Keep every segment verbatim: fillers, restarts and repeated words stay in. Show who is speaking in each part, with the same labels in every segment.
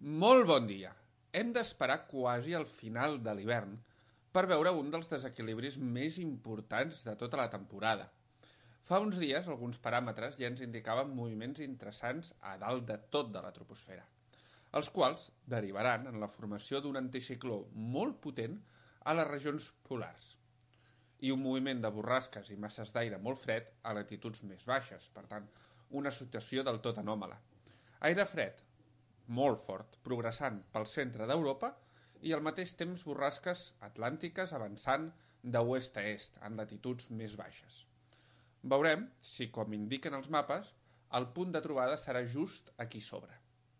Speaker 1: Molt bon dia. Hem d'esperar quasi al final de l'hivern per veure un dels desequilibris més importants de tota la temporada. Fa uns dies alguns paràmetres ja ens indicaven moviments interessants a dalt de tot de la troposfera, els quals derivaran en la formació d'un anticicló molt potent a les regions polars i un moviment de borrasques i masses d'aire molt fred a latituds més baixes, per tant, una situació del tot anòmala. Aire fred, molt fort, progressant pel centre d'Europa i al mateix temps borrasques atlàntiques avançant d'oest a est, en latituds més baixes. Veurem si, com indiquen els mapes, el punt de trobada serà just aquí sobre.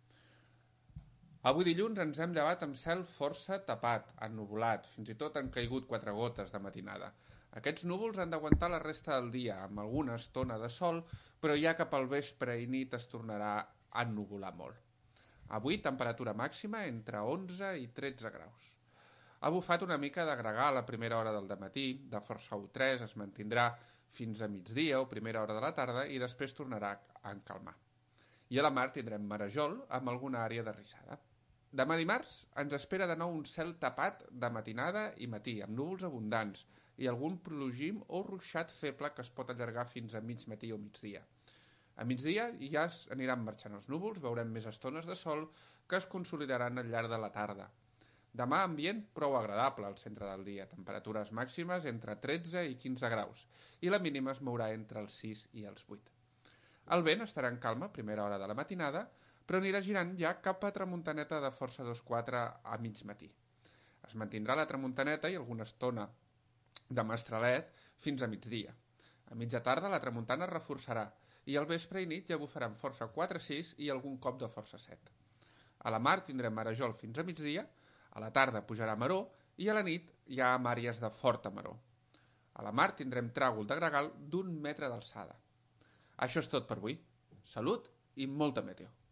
Speaker 1: Avui dilluns ens hem llevat amb cel força tapat, ennuvolat, fins i tot han caigut quatre gotes de matinada. Aquests núvols han d'aguantar la resta del dia, amb alguna estona de sol, però ja cap al vespre i nit es tornarà a ennuvolar molt. Avui temperatura màxima entre onze i tretze graus. Ha bufat una mica de gregal a la primera hora del dematí, de força u tres es mantindrà fins a migdia o primera hora de la tarda i després tornarà a encalmar. I a la mar tindrem marejol amb alguna àrea de rissada. Demà dimarts ens espera de nou un cel tapat de matinada i matí, amb núvols abundants i algun plogim o ruixat feble que es pot allargar fins a mig matí o migdia. A migdia ja aniran marxant els núvols, veurem més estones de sol que es consolidaran al llarg de la tarda. Demà ambient prou agradable al centre del dia, temperatures màximes entre tretze i quinze graus i la mínima es mourà entre els sis i els vuit. El vent estarà en calma a primera hora de la matinada, però anirà girant ja cap a tramuntaneta de força dos quatre a mig matí. Es mantindrà la tramuntaneta i alguna estona de mestralet fins a migdia. A mitja tarda la tramuntana es reforçarà i al vespre i nit ja bufaran força quatre sis i algun cop de força set. A la mar tindrem marejol fins a migdia, a la tarda pujarà maró i a la nit hi ha àrees de forta maró. A la mar tindrem tràgol de gregal d'un metre d'alçada. Això és tot per avui. Salut i molta meteo.